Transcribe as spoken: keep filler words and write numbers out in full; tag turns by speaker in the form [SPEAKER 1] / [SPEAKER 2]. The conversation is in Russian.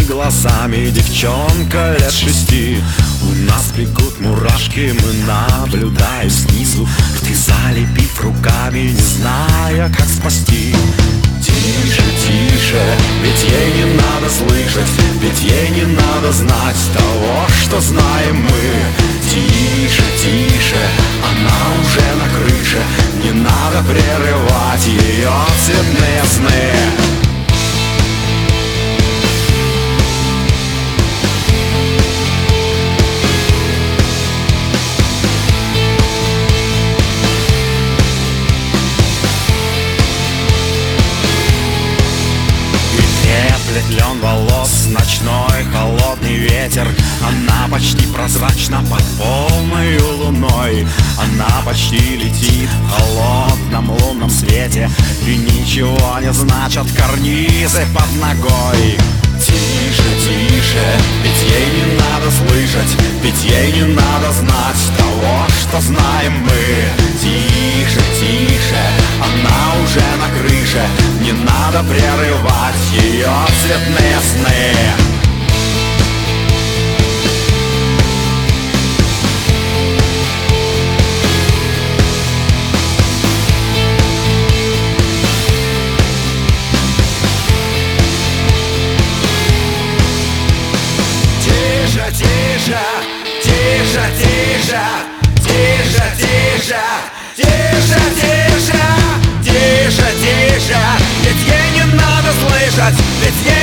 [SPEAKER 1] глазами девчонка лет шести. У нас бегут мурашки, мы наблюдаем снизу. Ты залепив руками, не зная, как спасти. Тише, тише, ведь ей не надо слышать, ведь ей не надо знать того, что знаем мы. Тише, тише, она уже на крыше, не надо прерывать ее цветные сны. Лен волос, ночной холодный ветер. Она почти прозрачна под полной луной. Она почти летит в холодном лунном свете, и ничего не значат карнизы под ногой. Тише, тише, ведь ей не надо слышать, ведь ей не надо знать того, что знаем мы. Тише, тише, она уже на крыше, не надо прерывать ее цветные сны. Тише, тише, тише, тише, тише, тише, тише, тише, тише, тише, ведь ей не надо слышать, ведь ей